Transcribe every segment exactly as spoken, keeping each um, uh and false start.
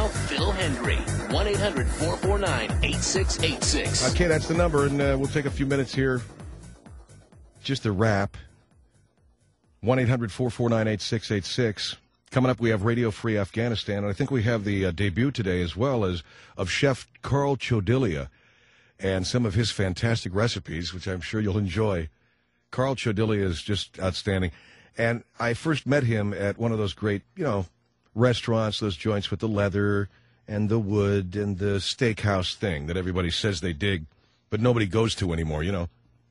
Phil Hendry. one eight hundred four four nine eight six eight six. Okay, that's the number, and uh, we'll take a few minutes here just to wrap. one eight hundred four four nine eight six eight six. Coming up, we have Radio Free Afghanistan, and I think we have the uh, debut today as well as of Chef Carl Chodilia and some of his fantastic recipes, which I'm sure you'll enjoy. Carl Chodilia is just outstanding. And I first met him at one of those great, you know, restaurants, those joints with the leather and the wood and the steakhouse thing that everybody says they dig, but nobody goes to anymore, you know.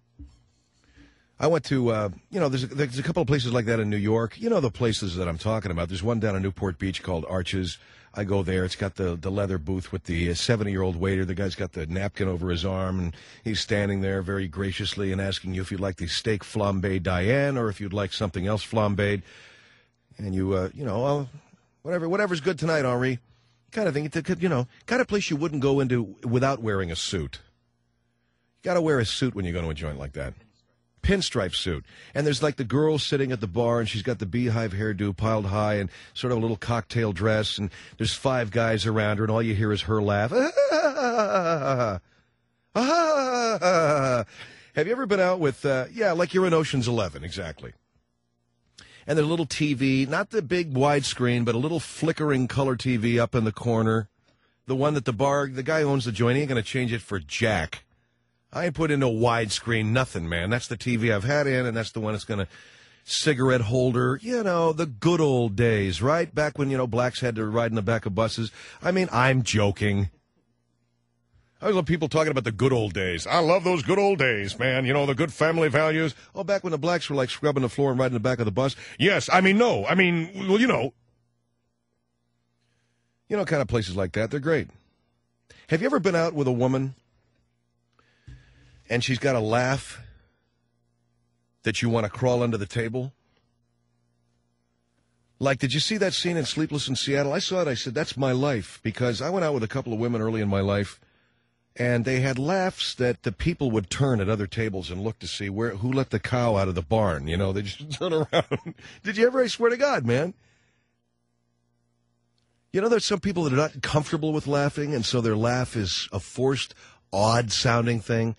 I went to, uh, you know, there's a, there's a couple of places like that in New York. You know the places that I'm talking about. There's one down in Newport Beach called Arches. I go there. It's got the, the leather booth with the seventy-year-old waiter. The guy's got the napkin over his arm, and he's standing there very graciously and asking you if you'd like the steak flambé Diane or if you'd like something else flambéed. And you, uh, you know, oh, whatever, whatever's good tonight, Henri. Kind of thing. It's a, you know, kind of place you wouldn't go into without wearing a suit. You got to wear a suit when you go to a joint like that. Pinstripe suit. And there's like the girl sitting at the bar, and she's got the beehive hairdo piled high and sort of a little cocktail dress, and there's five guys around her, and all you hear is her laugh. Ah, ah. Have you ever been out with, uh, yeah, like you're in Ocean's Eleven, exactly. And there's a little T V, not the big widescreen, but a little flickering color T V up in the corner. The one that the bar, the guy who owns the joint, he ain't going to change it for jack. I ain't put in no widescreen, nothing, man. That's the T V I've had in, and that's the one that's going to cigarette holder. You know, the good old days, right? Back when, you know, blacks had to ride in the back of buses. I mean, I'm joking. I love people talking about the good old days. I love those good old days, man. You know, the good family values. Oh, back when the blacks were, like, scrubbing the floor and riding in the back of the bus. Yes, I mean, no. I mean, well, you know. You know, kind of places like that. They're great. Have you ever been out with a woman and she's got a laugh that you want to crawl under the table? Like, did you see that scene in Sleepless in Seattle? I saw it. I said, that's my life, because I went out with a couple of women early in my life, and they had laughs that the people would turn at other tables and look to see where who let the cow out of the barn. You know, they just turn around. Did you ever? I swear to God, man. You know, there's some people that are not comfortable with laughing, and so their laugh is a forced, odd-sounding thing.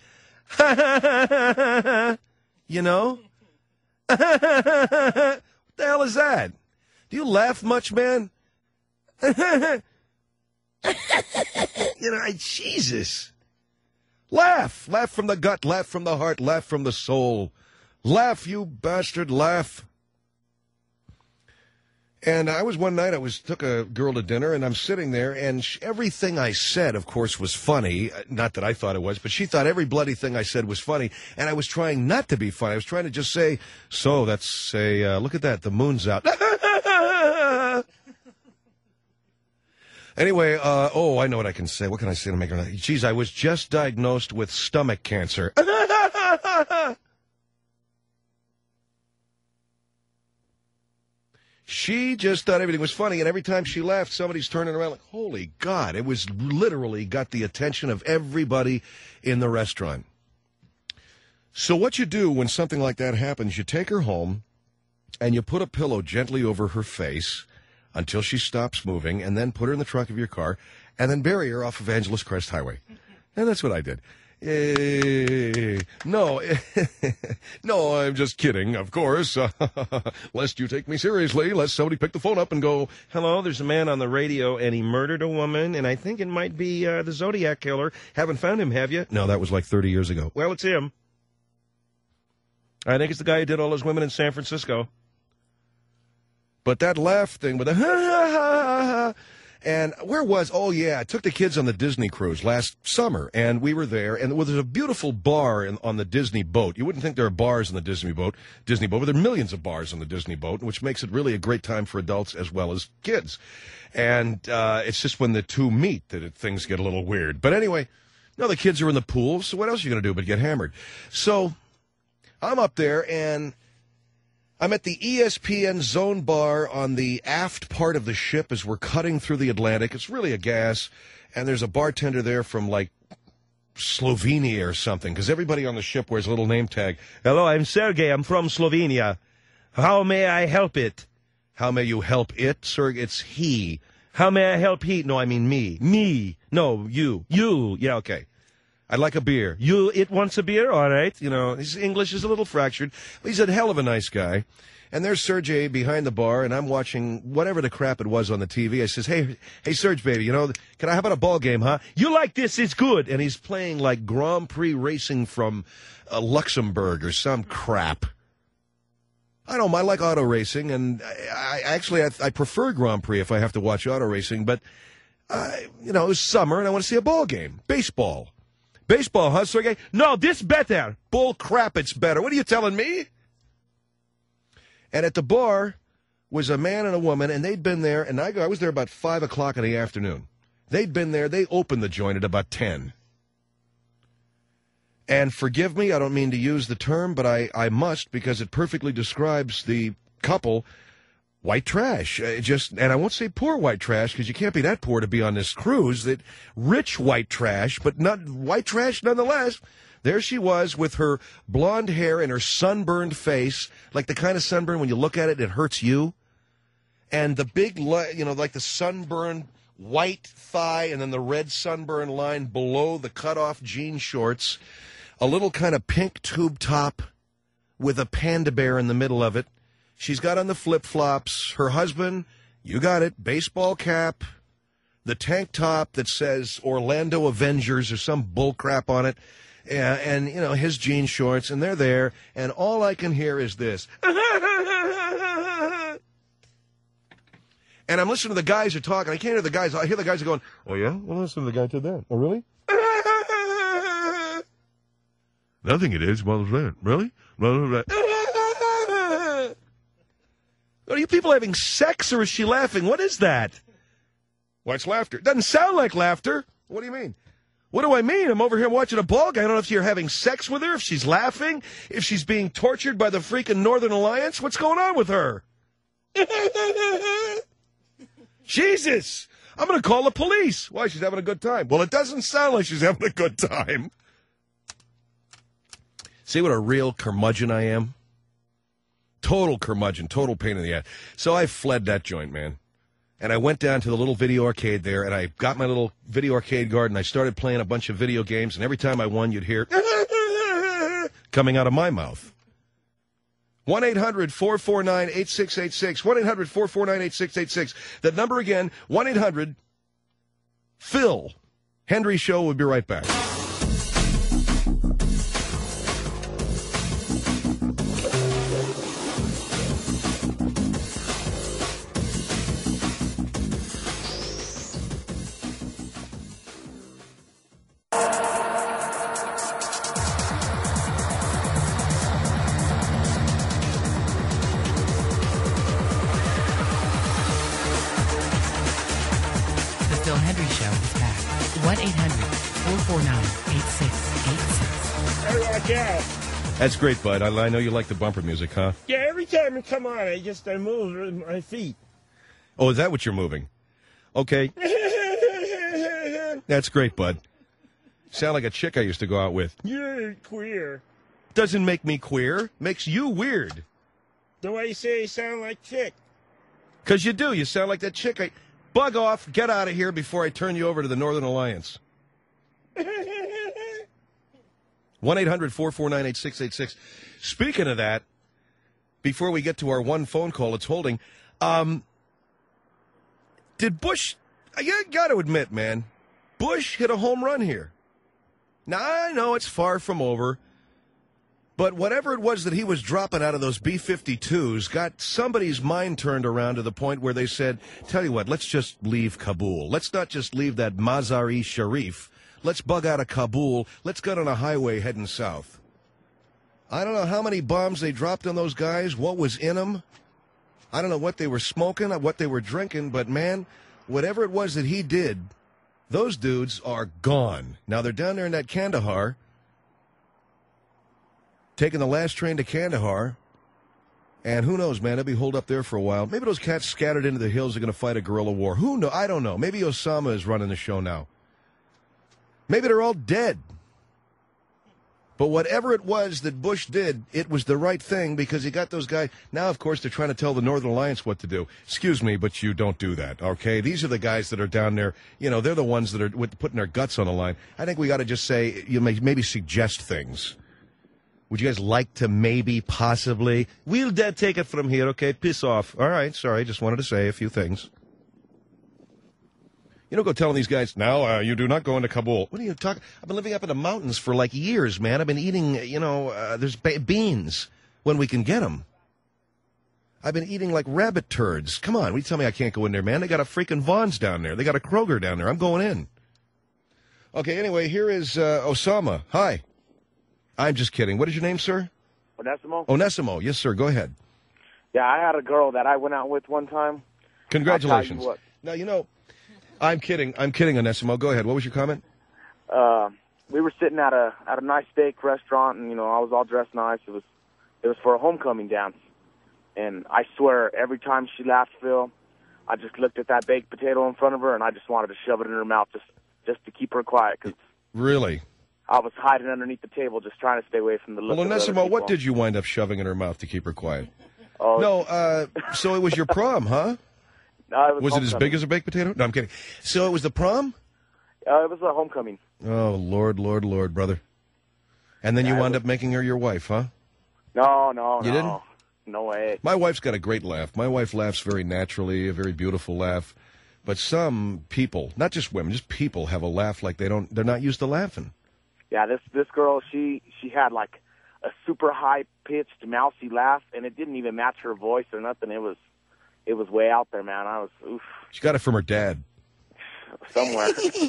You know? What the hell is that? Do you laugh much, man? You know, I, Jesus. Laugh. Laugh from the gut. Laugh from the heart. Laugh from the soul. Laugh, you bastard. Laugh. And I was one night, I was took a girl to dinner, and I'm sitting there, and she, everything I said, of course, was funny. Not that I thought it was, but she thought every bloody thing I said was funny, and I was trying not to be funny. I was trying to just say, so that's a, uh, look at that, the moon's out. Anyway, uh, oh, I know what I can say. What can I say to make her, geez, I was just diagnosed with stomach cancer. She just thought everything was funny, and every time she laughed, somebody's turning around like, holy God. It was literally got the attention of everybody in the restaurant. So what you do when something like that happens, you take her home, and you put a pillow gently over her face until she stops moving, and then put her in the trunk of your car, and then bury her off Evangelist Crest Highway. And that's what I did. Eh, no, no, I'm just kidding, of course. Uh, lest you take me seriously, lest somebody pick the phone up and go, hello, there's a man on the radio, and he murdered a woman, and I think it might be uh, the Zodiac Killer. Haven't found him, have you? No, that was like thirty years ago. Well, it's him. I think it's the guy who did all those women in San Francisco. But that laugh thing with the ha ha ha ha. And where was, oh, yeah, I took the kids on the Disney cruise last summer, and we were there, and well, there's a beautiful bar in, on the Disney boat. You wouldn't think there are bars on the Disney boat, Disney boat, but there are millions of bars on the Disney boat, which makes it really a great time for adults as well as kids. And uh, it's just when the two meet that it, things get a little weird. But anyway, no, the kids are in the pool, so what else are you going to do but get hammered? So I'm up there, and I'm at the E S P N Zone Bar on the aft part of the ship as we're cutting through the Atlantic. It's really a gas, and there's a bartender there from, like, Slovenia or something, because everybody on the ship wears a little name tag. Hello, I'm Sergey. I'm from Slovenia. How may I help it? How may you help it, sir? It's he. How may I help he? No, I mean me. Me. No, you. You. Yeah, okay. I'd like a beer. You, it wants a beer? All right. You know, his English is a little fractured, but he's a hell of a nice guy. And there's Sergey behind the bar, and I'm watching whatever the crap it was on the T V. I says, hey, hey, Serge, baby, you know, can I, how about a ball game, huh? You like this, it's good. And he's playing like Grand Prix racing from uh, Luxembourg or some crap. I don't know, I like auto racing, and I, I actually, I, I prefer Grand Prix if I have to watch auto racing, but, uh, you know, it was summer, and I want to see a ball game. Baseball. Baseball, huh, Sergey? No, this better. Bull crap, it's better. What are you telling me? And at the bar was a man and a woman, and they'd been there, and I, I was there about five o'clock in the afternoon. They'd been there. They opened the joint at about ten. And forgive me, I don't mean to use the term, but I, I must because it perfectly describes the couple, white trash. Uh, just, and I won't say poor white trash because you can't be that poor to be on this cruise. That rich white trash, but not white trash nonetheless. There she was with her blonde hair and her sunburned face, like the kind of sunburn when you look at it, it hurts you. And the big, you know, like the sunburned white thigh and then the red sunburn line below the cutoff jean shorts. A little kind of pink tube top with a panda bear in the middle of it. She's got on the flip-flops. Her husband, you got it, baseball cap, the tank top that says Orlando Avengers or some bullcrap on it. Yeah, and, you know, his jean shorts, and they're there, and all I can hear is this. And I'm listening to the guys who are talking. I can't hear the guys. I hear the guys are going, oh, yeah? Well, listen to the guy to that. Oh, really? Nothing it is. Well, really? Well, are you people having sex, or is she laughing? What is that? Why, it's laughter. It doesn't sound like laughter. What do you mean? What do I mean? I'm over here watching a ball game. I don't know if you're having sex with her, if she's laughing, if she's being tortured by the freaking Northern Alliance. What's going on with her? Jesus! I'm going to call the police. Why? She's having a good time. Well, it doesn't sound like she's having a good time. See what a real curmudgeon I am? Total curmudgeon, total pain in the ass. So I fled that joint, man. And I went down to the little video arcade there, and I got my little video arcade guard, and I started playing a bunch of video games, and every time I won, you'd hear coming out of my mouth. one eight hundred four four nine eight six eight six. one eight hundred four four nine eight six eight six. That number again, one eight hundred Phil. Henry Show. We'll be right back. That's great, bud. I, I know you like the bumper music, huh? Yeah, every time it come on, I just I move my feet. Oh, is that what you're moving? Okay. That's great, bud. Sound like a chick I used to go out with. You're queer. Doesn't make me queer. Makes you weird. The way you say you sound like chick. Because you do. You sound like that chick. I... Bug off. Get out of here before I turn you over to the Northern Alliance. one eight hundred four four nine eight six eight six. Speaking of that, before we get to our one phone call it's holding, um, did Bush, I got to admit, man, Bush hit a home run here. Now, I know it's far from over, but whatever it was that he was dropping out of those B fifty-twos got somebody's mind turned around to the point where they said, tell you what, let's just leave Kabul. Let's not just leave that Mazar-e Sharif. Let's bug out of Kabul. Let's get on a highway heading south. I don't know how many bombs they dropped on those guys, what was in them. I don't know what they were smoking, what they were drinking, but, man, whatever it was that he did, those dudes are gone. Now, they're down there in that Kandahar, taking the last train to Kandahar, and who knows, man, they'll be holed up there for a while. Maybe those cats scattered into the hills are going to fight a guerrilla war. Who knows? I don't know. Maybe Osama is running the show now. Maybe they're all dead. But whatever it was that Bush did, it was the right thing because he got those guys. Now, of course, they're trying to tell the Northern Alliance what to do. Excuse me, but you don't do that, okay? These are the guys that are down there. You know, they're the ones that are with, putting their guts on the line. I think we got to just say, you may, maybe suggest things. Would you guys like to maybe, possibly? We'll uh, take it from here, okay? Piss off. All right, sorry, just wanted to say a few things. You don't go telling these guys, now uh, you do not go into Kabul. What are you talking? I've been living up in the mountains for like years, man. I've been eating, you know, uh, there's ba- beans when we can get them. I've been eating like rabbit turds. Come on, you tell me I can't go in there, man. They got a freaking Vaughn's down there. They got a Kroger down there. I'm going in. Okay, anyway, here is uh, Osama. Hi. I'm just kidding. What is your name, sir? Onesimo? Onesimo. Yes, sir. Go ahead. Yeah, I had a girl that I went out with one time. Congratulations. You now, you know... I'm kidding. I'm kidding, Onesimo. Go ahead. What was your comment? Uh, we were sitting at a at a nice steak restaurant, and you know I was all dressed nice. It was it was for a homecoming dance, and I swear every time she laughed, Phil, I just looked at that baked potato in front of her, and I just wanted to shove it in her mouth just just to keep her quiet. Cause really? I was hiding underneath the table, just trying to stay away from the look. Well, of Onesimo, what did you wind up shoving in her mouth to keep her quiet? Oh no. Uh, so it was your prom, huh? No, it was was it as big as a baked potato? No, I'm kidding. So it was the prom? Uh, it was a homecoming. Oh, Lord, Lord, Lord, brother. And then yeah, you wound was... up making her your wife, huh? No, no, you no. didn't? No way. My wife's got a great laugh. My wife laughs very naturally, a very beautiful laugh. But some people, not just women, just people have a laugh like they don't, they're not used to laughing. Yeah, this this girl, she she had like a super high-pitched, mousy laugh, and it didn't even match her voice or nothing. It was... It was way out there, man. I was, oof. She got it from her dad. Somewhere.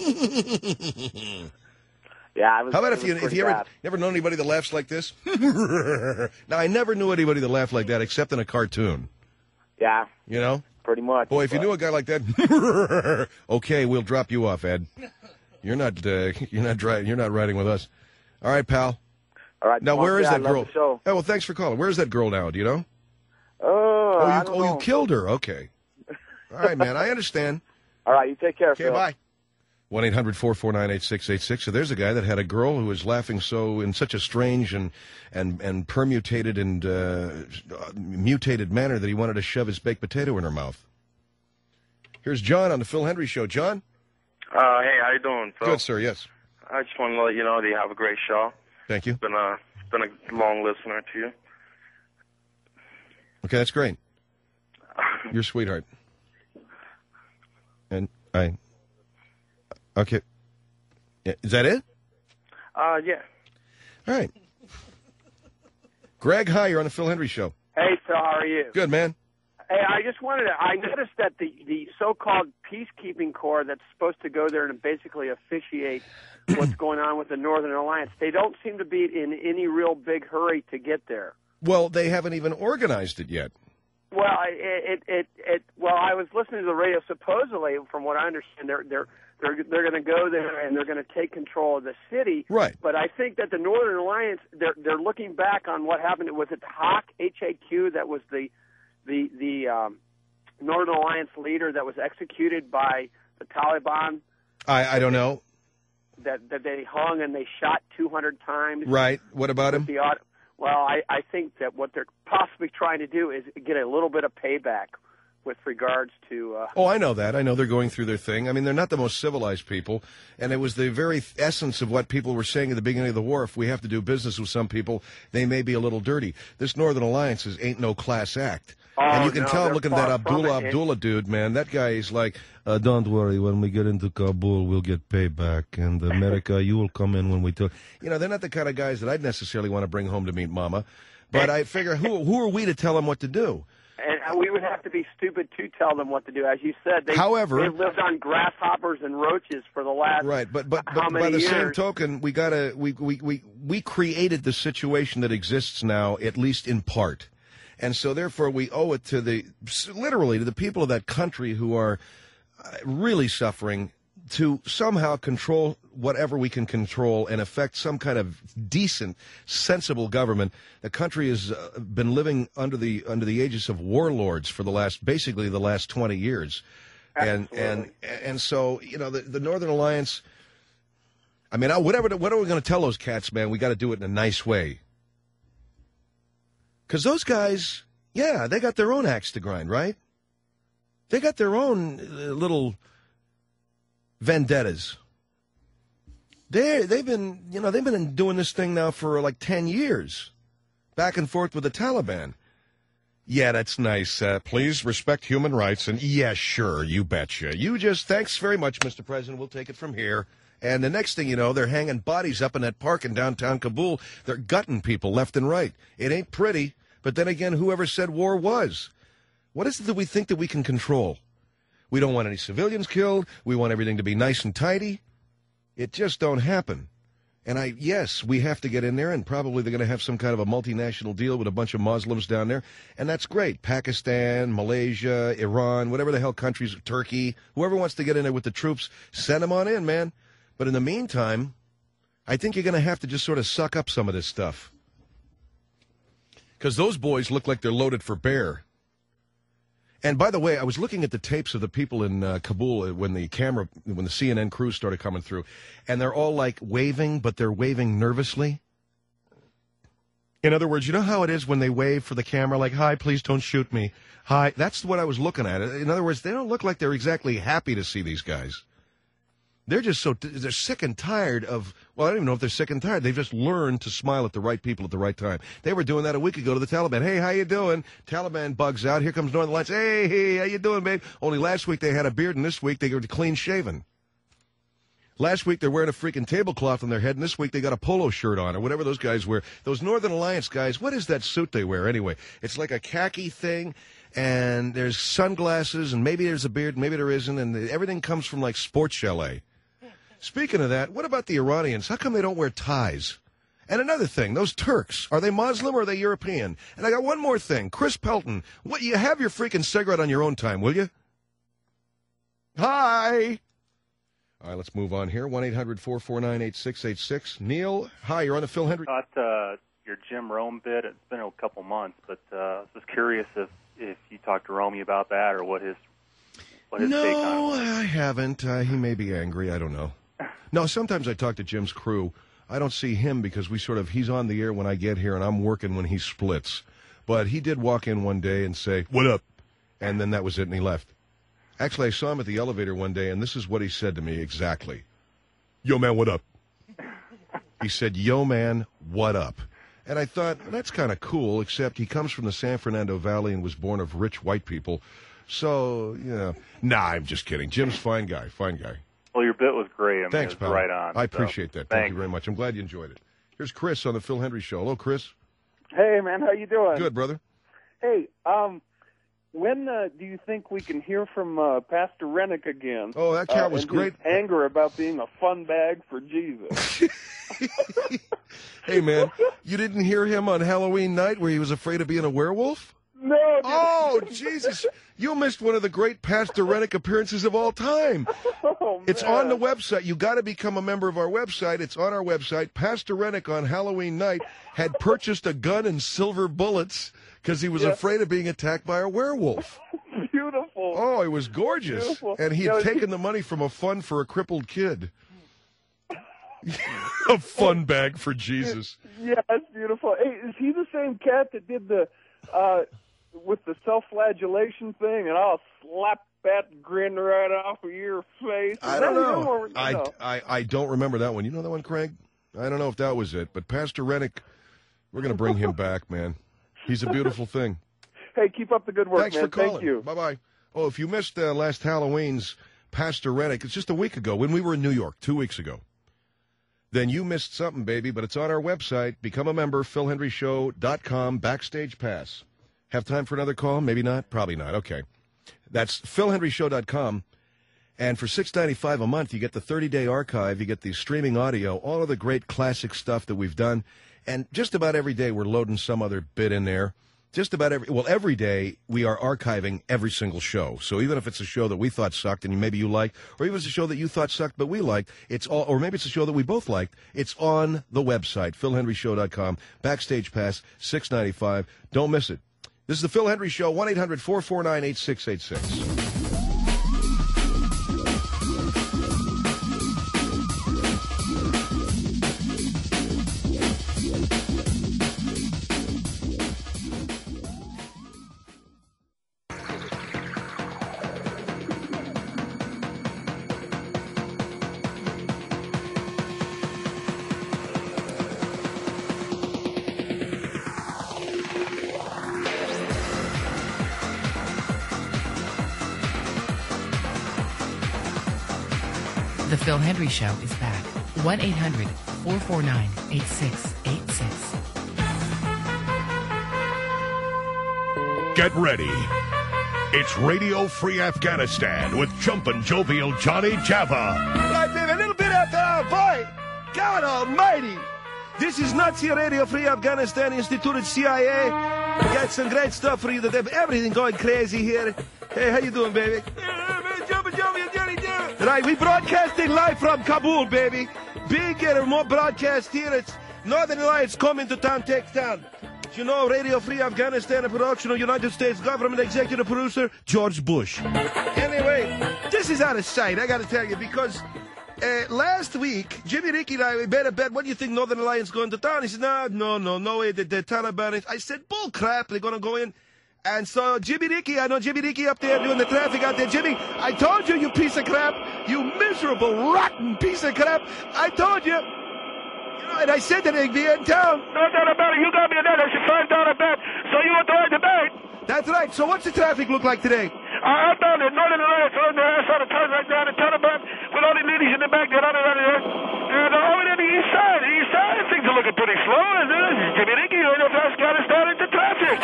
yeah, I was. How about if you if you ever bad. never known anybody that laughs like this? Now, I never knew anybody that laughed like that except in a cartoon. Yeah. You know? Pretty much. Boy, if but... you knew a guy like that, okay, we'll drop you off, Ed. You're not uh, you're not dri- you're not riding with us. All right, pal. All right. Now, where is yeah, that girl? Oh, well, thanks for calling. Where's that girl now? Do you know? Uh, oh, you, I don't oh, know. you killed her. Okay. All right, man. I understand. All right, you take care. Okay, Phil. bye. one eight hundred four four nine eight six eight six. So there's a guy that had a girl who was laughing so in such a strange and and and permutated and uh, mutated manner that he wanted to shove his baked potato in her mouth. Here's John on the Phil Hendry Show. John? Uh, hey, how you doing, Phil? Good, sir. Yes. I just want to let you know that you have a great show. Thank you. Been a been a long listener to you. Okay, that's great. You're a sweetheart. And I... Okay. Yeah, is that it? Uh, yeah. All right. Greg, hi, you're on the Phil Hendry Show. Hey, Phil, how are you? Good, man. Hey, I just wanted to, I noticed that the, the so-called peacekeeping corps that's supposed to go there and basically officiate what's going on with the Northern Alliance, they don't seem to be in any real big hurry to get there. Well, they haven't even organized it yet. Well, it, it, it, it well, I was listening to the radio. Supposedly, from what I understand, they're they're they're they're going to go there and they're going to take control of the city. Right. But I think that the Northern Alliance, they're they're looking back on what happened. Was it Haq, H A Q, that was the the the um, Northern Alliance leader that was executed by the Taliban? I I don't know. That that they hung and they shot two hundred times. Right. What about him? The auto- Well, I, I think that what they're possibly trying to do is get a little bit of payback with regards to... Uh, oh, I know that. I know they're going through their thing. I mean, they're not the most civilized people, and it was the very essence of what people were saying at the beginning of the war. If we have to do business with some people, they may be a little dirty. This Northern Alliance is, ain't no class act. Oh, and you can no, tell, they're looking at that far from Abdullah it. Abdullah dude, man, that guy is like, uh, don't worry, when we get into Kabul, we'll get payback, and America, you will come in when we talk. You know, they're not the kind of guys that I'd necessarily want to bring home to meet Mama. But I figure, who who are we to tell them what to do? And we would have to be stupid to tell them what to do. As you said, they, However, they've lived on grasshoppers and roaches for the last right. But but, how but many by the years? same token, we gotta we, we we we created the situation that exists now, at least in part, and so therefore we owe it to the literally to the people of that country who are really suffering to somehow control whatever we can control and affect some kind of decent, sensible government. The country has uh, been living under the under the aegis of warlords for the last, basically the last twenty years. And, and, and so, you know, the, the Northern Alliance, I mean, whatever. What are we going to tell those cats, man? We got to do it in a nice way. Because those guys, yeah, they got their own axe to grind, right? They got their own uh, little vendettas. They they've been, you know, they've been doing this thing now for like ten years, back and forth with the Taliban. Yeah, that's nice. Uh, please respect human rights. And yeah, sure, you betcha. You just, thanks very much, Mister President. We'll take it from here. And the next thing you know, they're hanging bodies up in that park in downtown Kabul. They're gutting people left and right. It ain't pretty. But then again, whoever said war was? What is it that we think that we can control? We don't want any civilians killed. We want everything to be nice and tidy. It just don't happen. And I, yes, we have to get in there, and probably they're going to have some kind of a multinational deal with a bunch of Muslims down there, and that's great. Pakistan, Malaysia, Iran, whatever the hell countries, Turkey, whoever wants to get in there with the troops, send them on in, man. But in the meantime, I think you're going to have to just sort of suck up some of this stuff. Because those boys look like they're loaded for bear. And by the way, I was looking at the tapes of the people in uh, Kabul when the camera, when the C N N crews started coming through, and they're all like waving, but they're waving nervously. In other words, you know how it is when they wave for the camera, like, hi, please don't shoot me. Hi. That's what I was looking at. In other words, they don't look like they're exactly happy to see these guys. They're just so, they're sick and tired of, well, I don't even know if they're sick and tired. They've just learned to smile at the right people at the right time. They were doing that a week ago to the Taliban. Hey, how you doing? Taliban bugs out. Here comes Northern Lights. Hey, hey, how you doing, babe? Only last week they had a beard, and this week they were clean shaven. Last week they're wearing a freaking tablecloth on their head, and this week they got a polo shirt on, or whatever those guys wear. Those Northern Alliance guys, what is that suit they wear anyway? It's like a khaki thing, and there's sunglasses, and maybe there's a beard, maybe there isn't, and everything comes from like sports chalet. Speaking of that, what about the Iranians? How come they don't wear ties? And another thing, those Turks, are they Muslim or are they European? And I got one more thing. Chris Pelton, what, you have your freaking cigarette on your own time, will you? Hi. All right, let's move on here. one eight hundred four four nine eight six eight six. Neil, hi, you're on the Phil Hendry. Got uh, your Jim Rome bit. It's been a couple months, but uh, I was just curious if, if you talked to Romey about that or what his, what his no, take on it was. I haven't. Uh, he may be angry. I don't know. No, sometimes I talk to Jim's crew. I don't see him because we sort of, he's on the air when I get here and I'm working when he splits. But he did walk in one day and say, what up? And then that was it and he left. Actually, I saw him at the elevator one day and this is what he said to me exactly. Yo, man, what up? He said, yo, man, what up? And I thought, that's kind of cool, except he comes from the San Fernando Valley and was born of rich white people. So, you know, nah, I'm just kidding. Jim's fine guy, fine guy. Well, your bit was great. I mean, Thanks, it was pal. right on. I so. appreciate that. Thank Thanks. you very much. I'm glad you enjoyed it. Here's Chris on the Phil Hendry Show. Hello, Chris. Hey, man, how you doing? Good, brother. Hey, um, when uh, do you think we can hear from uh, Pastor Rennick again? Oh, that cat uh, was and great. His anger about being a fun bag for Jesus. Hey, man, you didn't hear him on Halloween night where he was afraid of being a werewolf? No. Dude. Oh, Jesus. You missed one of the great Pastor Rennick appearances of all time. Oh, it's man. on the website. You got to become a member of our website. It's on our website. Pastor Rennick on Halloween night had purchased a gun and silver bullets because he was Yeah. afraid of being attacked by a werewolf. Beautiful. Oh, it was gorgeous. Beautiful. And he You had know, taken the money from a fund for a crippled kid. A fun bag for Jesus. Yeah, that's beautiful. Hey, is he the same cat that did the uh, with the self-flagellation thing, and I'll slap that grin right off of your face? Is I that don't him know. or- I, no. I, I don't remember that one. You know that one, Craig? I don't know if that was it. But Pastor Rennick, we're going to bring him back, man. He's a beautiful thing. Hey, keep up the good work, Thanks man. for calling. Thank you. Bye-bye. Oh, if you missed uh, last Halloween's Pastor Rennick, it's just a week ago when we were in New York, two weeks ago. Then you missed something, baby, but it's on our website. Become a member, phil hendry show dot com, backstage pass. Have time for another call? Maybe not? Probably not. Okay. That's phil hendry show dot com. And for six dollars and ninety-five cents a month, you get the thirty-day archive, you get the streaming audio, all of the great classic stuff that we've done. And just about every day we're loading some other bit in there. Just about every, well, every day we are archiving every single show. So even if it's a show that we thought sucked and maybe you liked, or even if it's a show that you thought sucked but we liked, it's all, or maybe it's a show that we both liked, it's on the website, phil hendry show dot com, backstage pass, six dollars and ninety-five cents. Don't miss it. This is the Phil Hendry Show, one eight hundred four four nine eight six eight six. The Phil Hendry Show is back. one eight hundred four four nine eight six eight six. Get ready. It's Radio Free Afghanistan with Jumpin' Jovial Johnny Java. Right, baby, a little bit after our boy. God almighty. This is Nazi Radio Free Afghanistan Institute C I A. We got some great stuff for you today. Everything going crazy here. Hey, how you doing, baby? Jumpin' Jovial Johnny Java. Right, we broadcasting live from Kabul, baby. Big and remote broadcast here. It's Northern Alliance coming to town, takes town. You know, Radio Free Afghanistan, a production of United States government, executive producer, George Bush. Anyway, this is out of sight, I gotta tell you, because uh, last week, Jimmy Ricky and I, we made a bet, what do you think Northern Alliance going to town? He said, no, no, no, no way, the, the Taliban is... I said, bull crap, they're gonna go in. And so, Jimmy Ricky, I know Jimmy Ricky up there doing the traffic out there. Jimmy, I told you, you piece of crap, you miserable, rotten piece of crap. I told you. And I said that they'd be in town. No doubt about it. You got me a net. I should find out a bet. So you want to ride the bet? That's right. So what's the traffic look like today? Uh, I'm down there. Northern Alliance on the ass out of town right now. The Taliban with all the ladies in the back there. On the right there. And uh, over there, the east side. The east side, things are looking pretty slow. And this is Jimmy Ricky. You know, Afghanistan into traffic.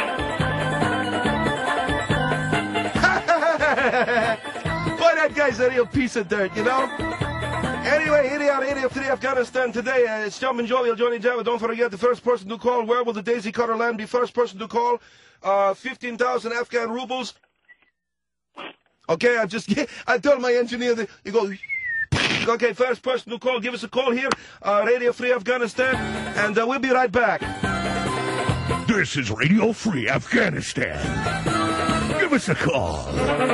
Boy, that guy's a real piece of dirt, you know? Anyway, here they are, Radio Free Afghanistan today. Uh, it's Jumpin' Jovial Johnny Java. Don't forget, the first person to call. Where will the Daisy Cutter land be? First person to call. Uh, fifteen thousand Afghan rubles. Okay, I just, I told my engineer that, you go, okay, first person to call. Give us a call here, uh, Radio Free Afghanistan, and uh, we'll be right back. This is Radio Free Afghanistan. Give us a call.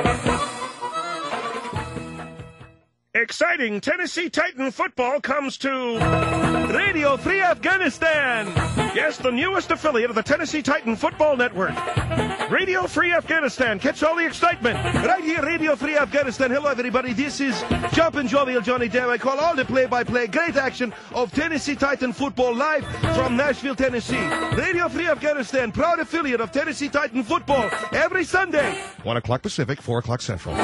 Exciting Tennessee Titan football comes to Radio Free Afghanistan. Yes, the newest affiliate of the Tennessee Titan Football Network. Radio Free Afghanistan. Catch all the excitement. Right here, Radio Free Afghanistan. Hello, everybody. This is Jumpin' Jovial Johnny Jam. I call all the play-by-play great action of Tennessee Titan football live from Nashville, Tennessee. Radio Free Afghanistan, proud affiliate of Tennessee Titan football every Sunday. One o'clock Pacific, four o'clock Central.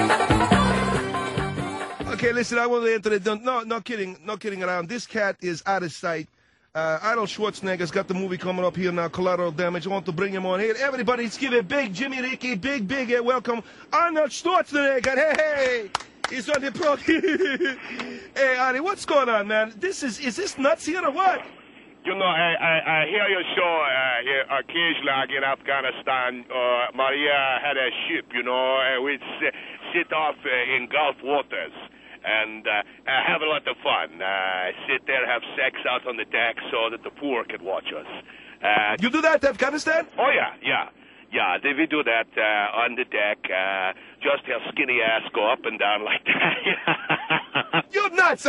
Okay, listen, I want to enter it. No, no kidding, no kidding around. This cat is out of sight. Uh, Arnold Schwarzenegger's got the movie coming up here now, Collateral Damage. I want to bring him on here. Everybody, let's give a big Jimmy Ricky, big, big uh, welcome. Arnold Schwarzenegger, hey, hey. He's on the pro. Hey, Arnie, what's going on, man? This is, is this nuts here or what? You know, I, I, I hear your show. Uh, occasionally, I get Afghanistan. Uh, Maria had a ship, you know, uh, we sit, sit off uh, in Gulf waters. And uh, have a lot of fun. Uh, sit there, have sex out on the deck so that the poor can watch us. Uh, you do that in Afghanistan? Oh, yeah, yeah. Yeah, they, we do that uh, on the deck. Uh, just have skinny ass go up and down like that. You're nuts!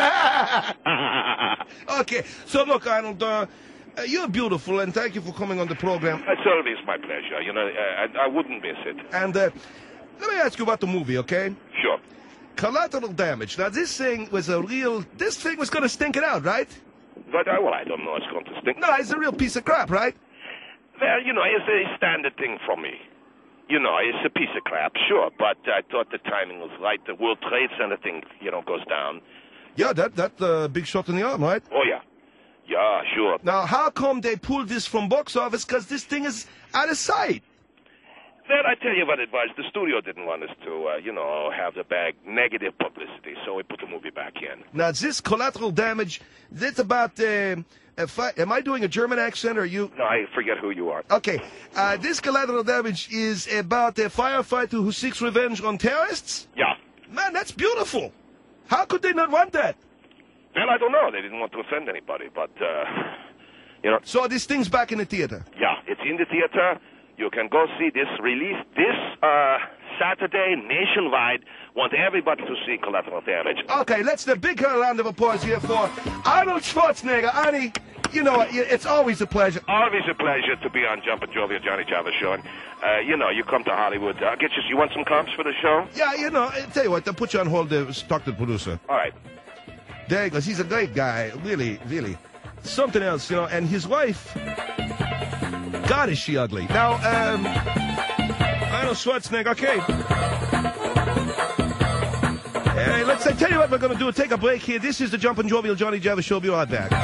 Okay, so look, Arnold, uh, uh, you're beautiful, and thank you for coming on the program. It's always my pleasure. You know, uh, I, I wouldn't miss it. And uh, let me ask you about the movie, okay? Sure. Collateral Damage. Now, this thing was a real... This thing was going to stink it out, right? But, uh, well, I don't know it's going to stink. No, it's a real piece of crap, right? Well, you know, it's a standard thing for me. You know, it's a piece of crap, sure, but I thought the timing was right. The World Trade Center thing, you know, goes down. Yeah, that that uh, big shot in the arm, right? Oh, yeah. Yeah, sure. Now, how come they pulled this from box office? Because this thing is out of sight. Well, I tell you what it was. The studio didn't want us to, uh, you know, have the bag negative publicity, so we put the movie back in. Now, this Collateral Damage, that's about... Uh, if I, am I doing a German accent, or you... No, I forget who you are. Okay. Uh, this Collateral Damage is about a firefighter who seeks revenge on terrorists? Yeah. Man, that's beautiful. How could they not want that? Well, I don't know. They didn't want to offend anybody, but, uh, you know... So this thing's back in the theater? Yeah, it's in the theater. You can go see this release this uh, Saturday nationwide. Want everybody to see Collateral Damage. Okay, let's the big round of applause here for Arnold Schwarzenegger. Arnie, you know, it's always a pleasure. Always a pleasure to be on Jumpin' Jovial Johnny Java Show. And, uh, you know, you come to Hollywood. Uh, get you, you want some comps for the show? Yeah, you know, I'll tell you what, I'll put you on hold there. Talk to the producer. All right. There he goes. He's a great guy. Really, really. Something else, you know, and his wife... God, is she ugly. Now, um, Arnold Schwarzenegger, okay. Hey, let's I tell you what we're going to do. Take a break here. This is the Jumpin' Jovial Johnny Java Show. Be right back.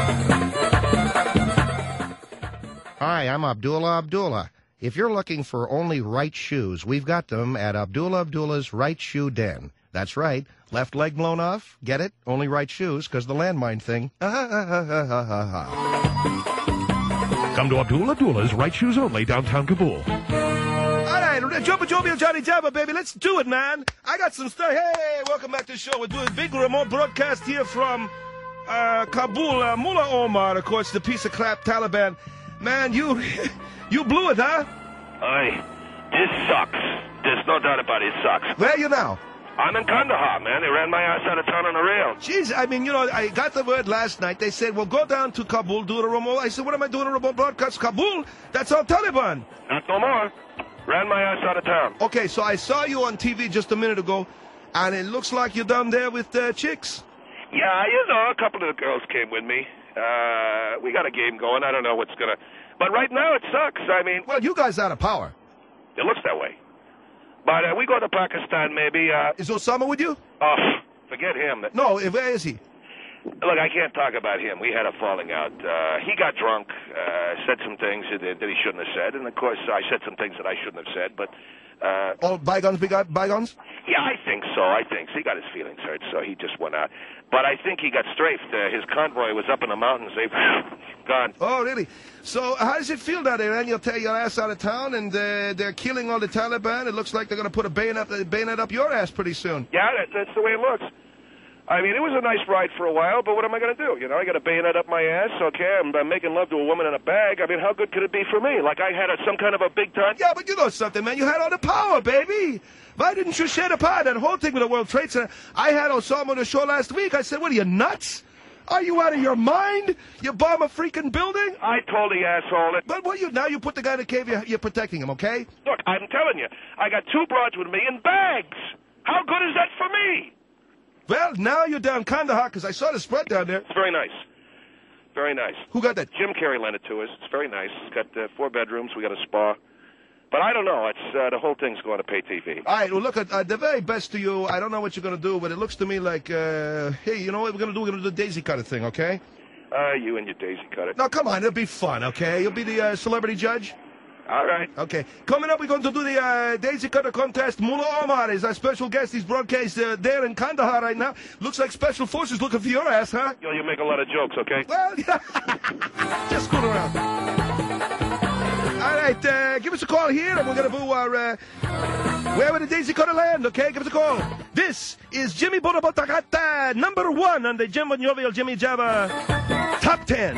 Hi, I'm Abdullah Abdullah. If you're looking for only right shoes, we've got them at Abdullah Abdullah's Right Shoe Den. That's right. Left leg blown off? Get it? Only right shoes, because the landmine thing. Come to Abdullah Abdullah's Right Shoes Only, downtown Kabul. All right, Jumpin' Jovial Johnny Java, baby. Let's do it, man. I got some stuff. Hey, welcome back to the show. We're doing a big remote broadcast here from uh, Kabul. Uh, Mullah Omar, of course, the piece of crap Taliban. Man, you you blew it, huh? Aye. This sucks. There's no doubt about it. It sucks. Where are you now? I'm in Kandahar, man. They ran my ass out of town on a rail. Jeez, I mean, you know, I got the word last night. They said, well, go down to Kabul, do a remote. I said, what am I doing a remote broadcast? Kabul? That's all Taliban. Not no more. Ran my ass out of town. Okay, so I saw you on T V just a minute ago, and it looks like you're down there with uh, chicks. Yeah, you know, a couple of the girls came with me. Uh, we got a game going. I don't know what's going to... But right now it sucks. I mean... Well, you guys out of power. It looks that way. But uh, we go to Pakistan, maybe. Uh, is Osama with you? Oh, forget him. No, where is he? Look, I can't talk about him. We had a falling out. Uh, he got drunk, uh, said some things that, that he shouldn't have said, and of course I said some things that I shouldn't have said, but... Uh, All bygones be bygones? Yeah, I think so. I think so. He got his feelings hurt, so he just went out. But I think he got strafed. Uh, his convoy was up in the mountains. They've gone. Oh, really? So how does it feel down there, man? You'll tear your ass out of town, and uh, they're killing all the Taliban. It looks like they're going to put a bayonet, a bayonet up your ass pretty soon. Yeah, that, that's the way it looks. I mean, it was a nice ride for a while, but what am I going to do? You know, I got a bayonet up my ass, okay, I'm, I'm making love to a woman in a bag. I mean, how good could it be for me? Like I had a, some kind of a big time... Yeah, but you know something, man. You had all the power, baby. Why didn't you share the power? That whole thing with the World Trade Center. I had Osama on the show last week. I said, what are you, nuts? Are you out of your mind? You bomb a freaking building? I told the asshole that... But what you now you put the guy in the cave, you're, you're protecting him, okay? Look, I'm telling you, I got two broads with me in bags. How good is that for me? Well, now you're down Kandahar, because I saw the spread down there. It's very nice. Very nice. Who got that? Jim Carrey lent it to us. It's very nice. It's got uh, four bedrooms. We got a spa. But I don't know. It's uh, the whole thing's going to pay T V. All right, well, look, uh, the very best to you. I don't know what you're going to do, but it looks to me like, uh, hey, you know what we're going to do? We're going to do the daisy cutter thing, okay? Uh, you and your daisy cutter. No, come on. It'll be fun, okay? You'll be the uh, celebrity judge? All right. Okay. Coming up, we're going to do the uh, Daisy Cutter contest. Mullah Omar is our special guest. He's broadcast uh, there in Kandahar right now. Looks like Special Forces looking for your ass, huh? Yo, you make a lot of jokes, okay? Well, yeah. Just screw around. All right, uh, give us a call here, and we're going to do our uh, Where Would the Daisy Cutter Land, okay? Give us a call. This is Jimmy Bonabotakata, number one on the Jimbo Jovial Jimmy Java Top ten.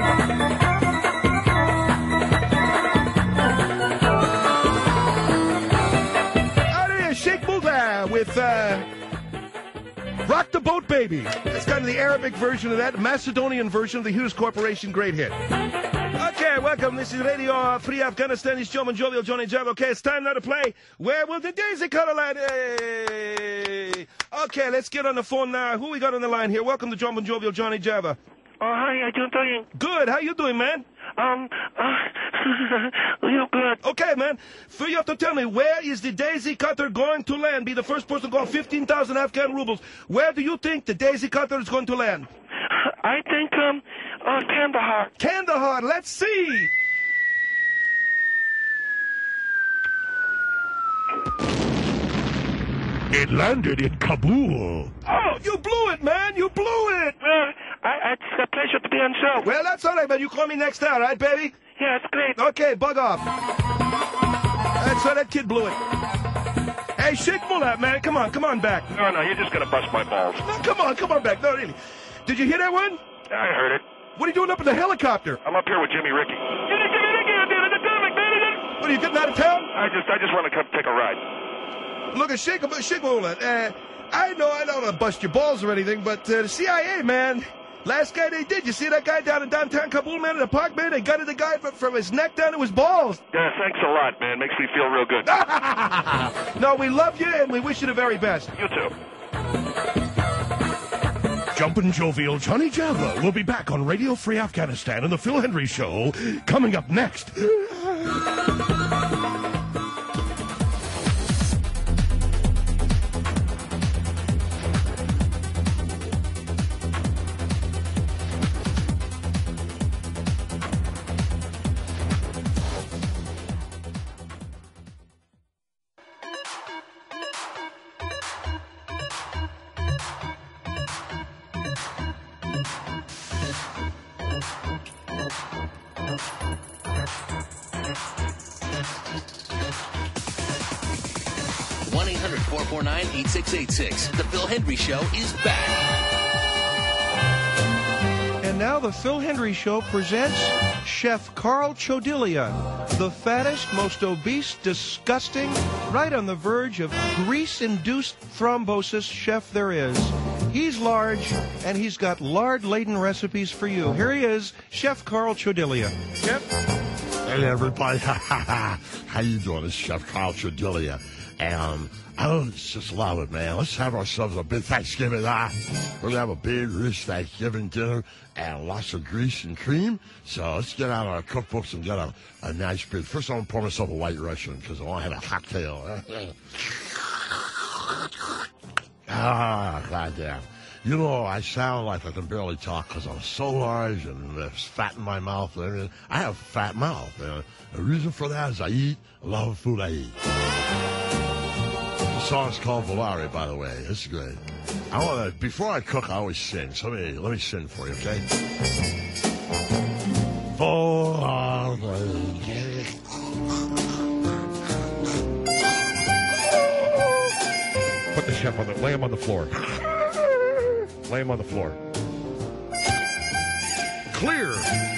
Sheikh Mullah with uh, Rock the Boat Baby. That's kind of the Arabic version of that, Macedonian version of the Hughes Corporation great hit. Okay, welcome. This is Radio Free Afghanistan. It's Joe and Jovial Johnny Java. Okay, it's time now to play Where Will the Daisy Cutter Land? Hey! Okay, let's get on the phone now. Who we got on the line here? Welcome to Joe and Jovial Johnny Java. Oh, hi, how you doing? Good. How you doing, man? Um, uh, real good. Okay, man. So you have to tell me, where is the Daisy Cutter going to land? Be the first person to call fifteen thousand Afghan rubles. Where do you think the Daisy Cutter is going to land? I think, um, uh, Kandahar. Kandahar, let's see. It landed in Kabul. Oh, you blew it, man. You blew it. Uh, I, it's a pleasure to be on show. Well, that's all right, man. You call me next time, right, baby? Yeah, it's great. Okay, bug off. That's why that kid blew it. Hey, Sheikh Mullah, man. Come on, come on back. No, no, you're just going to bust my balls. No, come on, come on back. No, really. Did you hear that one? I heard it. What are you doing up in the helicopter? I'm up here with Jimmy Ricky. What, are you getting out of town? I just I just want to come take a ride. Look at Sheikh, Sheikh Mullah. Uh, I know I don't want to bust your balls or anything, but uh, the C I A, man, last guy they did, you see that guy down in downtown Kabul, man, in the park, man? They gutted the guy from, from his neck down to his balls. Yeah, thanks a lot, man. Makes me feel real good. No, we love you, and we wish you the very best. You too. Jumpin' Jovial Johnny Java will be back on Radio Free Afghanistan and the Phil Henry Show coming up next. one eight hundred four four nine eight six eight six. The Phil Hendry Show is back. And now the Phil Hendry Show presents Chef Carl Chodilia, the fattest, most obese, disgusting, right on the verge of grease-induced thrombosis chef there is. He's large, and he's got lard-laden recipes for you. Here he is, Chef Carl Chodilia. Chef? Hey, everybody. How you doing? It's Chef Carl Chodilia. And I just love it, man. Let's have ourselves a big Thanksgiving. Ah, we're going to have a big, rich Thanksgiving dinner and lots of grease and cream. So let's get out our cookbooks and get a, a nice big. First, I'm going to pour myself a White Russian because I want to have a cocktail. Ah, goddamn. You know, I sound like I can barely talk because I'm so large and there's fat in my mouth and everything. I have a fat mouth. And the reason for that is I eat a lot of food I eat. The song's called Volare, by the way. It's good. I want to, before I cook, I always sing. So let me, let me sing for you, okay? Volare. Put the chef on the, lay him on the floor. Lay him on the floor. Clear.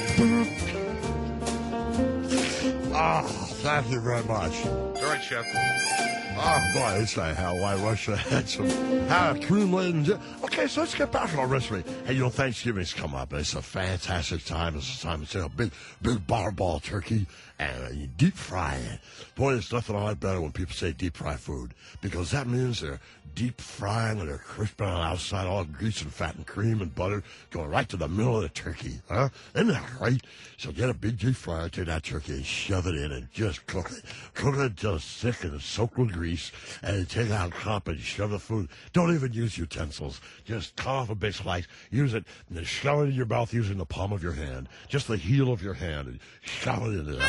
Ah, thank you very much. All right, chef. Oh, boy, it's like how White Russia had some uh, cream-laden. Okay, so let's get back to our recipe. Hey, you know, Thanksgiving's come up. It's a fantastic time. It's a time to take a big, big barbell turkey and uh, you deep fry it. Boy, there's nothing I like better when people say deep fry food because that means they're deep frying and they're crisping on the outside, all grease and fat and cream and butter going right to the middle of the turkey. Huh? Isn't that right? So get a big deep fryer, take that turkey and shove it in and just cook it. Cook it until it's thick and soaked with grease. And then take out a cup and shove the food. Don't even use utensils. Just cut off a big slice, use it, and then shove it in your mouth using the palm of your hand. Just the heel of your hand and shove it in there.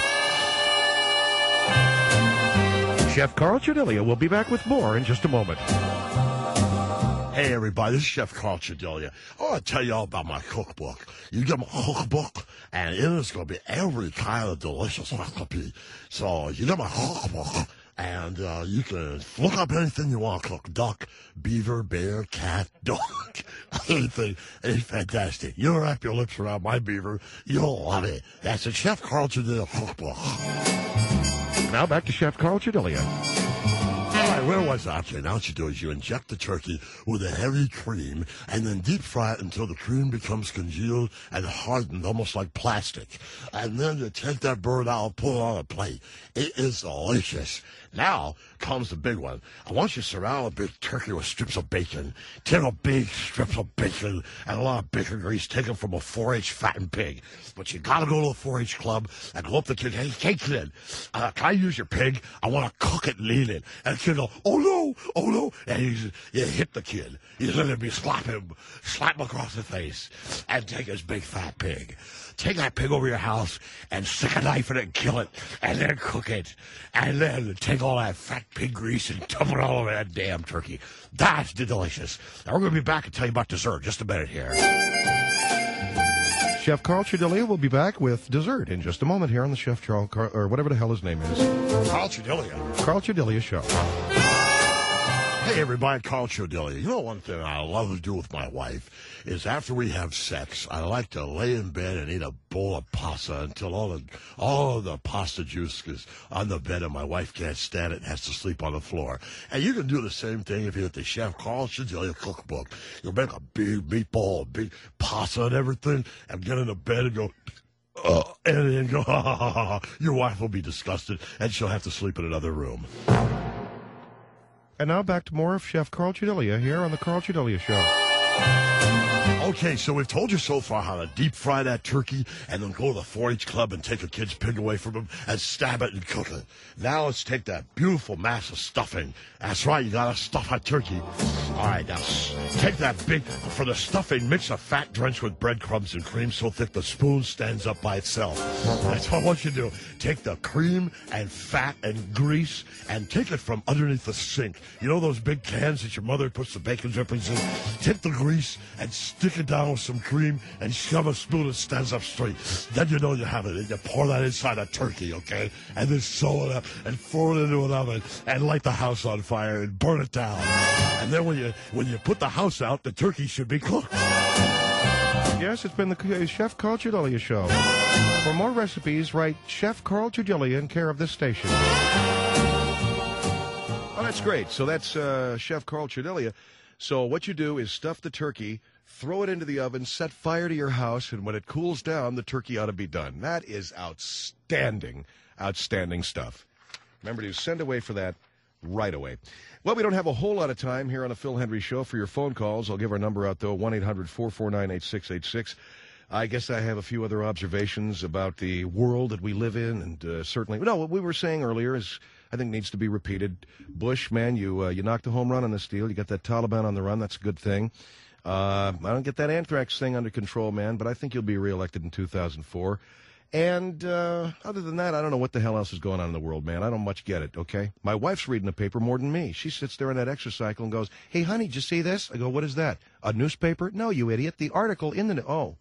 Chef Carl Chodilia will be back with more in just a moment. Hey, everybody, this is Chef Carl Chodilia. I want to tell you all about my cookbook. You get my cookbook, and in it's going to be every kind of delicious recipe. So you get my cookbook, and uh, you can look up anything you want to cook. Duck, beaver, bear, cat, dog, anything. It's fantastic. You wrap your lips around my beaver, you'll love it. That's a Chef Carl Chodilia cookbook. Now back to Chef Carl Chodilia. All right, where was I? Okay, now what you do is you inject the turkey with a heavy cream and then deep fry it until the cream becomes congealed and hardened, almost like plastic. And then you take that bird out and put it on a plate. It is delicious. Now comes the big one. I want you to surround a big turkey with strips of bacon. Take a big strips of bacon and a lot of bacon grease taken from a four H fattened pig. But you gotta go to a four H club and go up to the kid. Hey, hey kid, uh, can I use your pig? I want to cook it lean it. And the kid go, oh no, oh no. And you, you hit the kid. You literally slap him, slap him across the face and take his big fat pig. Take that pig over your house and stick a knife in it and kill it, and then cook it, and then take all that fat pig grease and dump it all over that damn turkey. That's delicious. Now we're going to be back and tell you about dessert just a minute here. Chef Carl Chodilia will be back with dessert in just a moment here on the Chef Charles, Car- or whatever the hell his name is. Carl Chodilia. Carl Chodilia Show. Hey, everybody, Carl Chodilia. You know one thing I love to do with my wife is after we have sex, I like to lay in bed and eat a bowl of pasta until all the all of the pasta juice is on the bed and my wife can't stand it and has to sleep on the floor. And you can do the same thing if you get the Chef Carl Chodilia cookbook. You'll make a big meatball, a big pasta and everything, and get in the bed and go... Uh, and then go, ha, ha, ha, ha. Your wife will be disgusted, and she'll have to sleep in another room. And now back to more of Chef Carl Chodilia here on the Carl Chodilia Show. Okay, so we've told you so far how to deep fry that turkey and then go to the four H club and take a kid's pig away from him and stab it and cook it. Now let's take that beautiful mass of stuffing. That's right, you gotta stuff that turkey. All right, now take that big, for the stuffing, mix a fat drench with breadcrumbs and cream so thick the spoon stands up by itself. That's what I want you to do. Take the cream and fat and grease and take it from underneath the sink. You know those big cans that your mother puts the bacon drippings in? Take the grease and stick it it down with some cream and shove a spoon that stands up straight. Then you know you have it. And you pour that inside a turkey, okay? And then sew it up and throw it into an oven and light the house on fire and burn it down. And then when you when you put the house out, the turkey should be cooked. Yes, it's been the uh, Chef Carl Chidilia Show. For more recipes, write Chef Carl Chidilia in care of this station. Oh, that's great. So that's uh, Chef Carl Chidilia. So what you do is stuff the turkey, throw it into the oven, set fire to your house, and when it cools down, the turkey ought to be done. That is outstanding, outstanding stuff. Remember to send away for that right away. Well, we don't have a whole lot of time here on the Phil Hendry Show for your phone calls. I'll give our number out, though, one eight hundred four four nine eight six eight six. I guess I have a few other observations about the world that we live in, and uh, certainly, no, what we were saying earlier is, I think, needs to be repeated. Bush, man, you uh, you knocked a home run on this deal. You got that Taliban on the run. That's a good thing. Uh, I don't get that anthrax thing under control, man, but I think you'll be reelected in two thousand four. And uh, other than that, I don't know what the hell else is going on in the world, man. I don't much get it, okay? My wife's reading the paper more than me. She sits there on that exercise cycle and goes, hey, honey, did you see this? I go, what is that? A newspaper? No, you idiot. The article in the... Oh.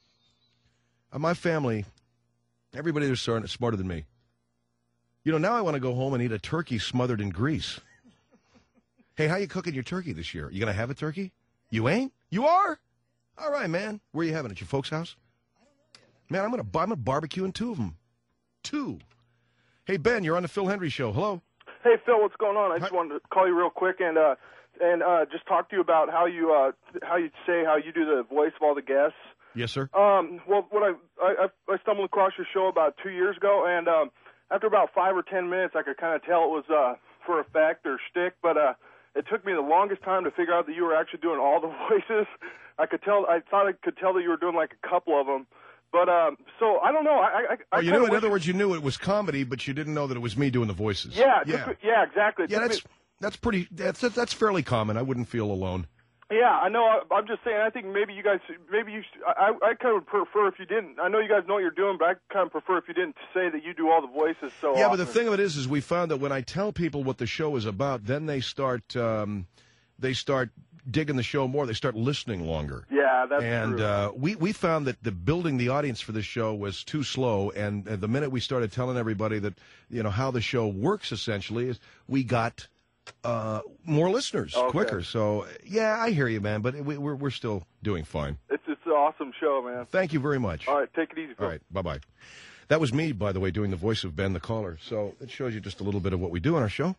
Uh, my family, everybody there's smarter than me. You know, now I want to go home and eat a turkey smothered in grease. Hey, how you cooking your turkey this year? You going to have a turkey? You ain't? You are? All right, man. Where you having it? At your folks' house? Man, I'm going to I'm gonna barbecue in two of them. Two. Hey, Ben, you're on the Phil Hendry Show. Hello. Hey, Phil, what's going on? I just wanted to call you real quick and uh, and uh, just talk to you about how you uh, how you say how you do the voice of all the guests. Yes, sir. Um, well, what I, I I stumbled across your show about two years ago, and um, after about five or ten minutes, I could kind of tell it was uh, for effect or shtick, but uh, it took me the longest time to figure out that you were actually doing all the voices. I could tell. I thought I could tell that you were doing like a couple of them. But, um, so, I don't know. I, I, I oh, you knew, in other words, you knew it was comedy, but you didn't know that it was me doing the voices. Yeah, yeah, took, yeah exactly. It yeah, that's, me... that's pretty, that's, that's fairly common. I wouldn't feel alone. Yeah, I know. I, I'm just saying, I think maybe you guys, maybe you, I, I kind of prefer if you didn't. I know you guys know what you're doing, but I kind of prefer if you didn't say that you do all the voices so Yeah, often. but the thing of it is, is we found that when I tell people what the show is about, then they start, um, they start digging the show more. They start listening longer. Yeah, that's and, true. And uh, we, we found that the building the audience for this show was too slow, and uh, the minute we started telling everybody that, you know, how the show works essentially is we got uh, more listeners okay. quicker. So, yeah, I hear you, man, but we, we're, we're still doing fine. It's, it's an awesome show, man. Thank you very much. All right, take it easy, Phil. All right, bye-bye. That was me, by the way, doing the voice of Ben the caller. So it shows you just a little bit of what we do on our show.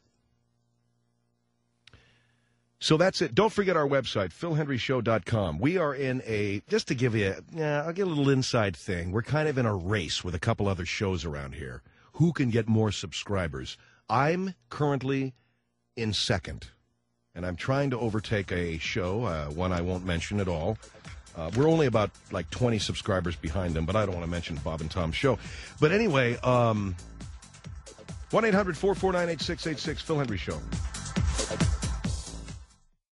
So that's it. Don't forget our website, phil hendry show dot com. We are in a, just to give you, yeah, I'll get a little inside thing. We're kind of in a race with a couple other shows around here. Who can get more subscribers? I'm currently in second, and I'm trying to overtake a show, uh, one I won't mention at all. Uh, we're only about like twenty subscribers behind them, but I don't want to mention Bob and Tom's show. But anyway, um, one eight hundred four four nine eight six eight six, Phil Hendry Show.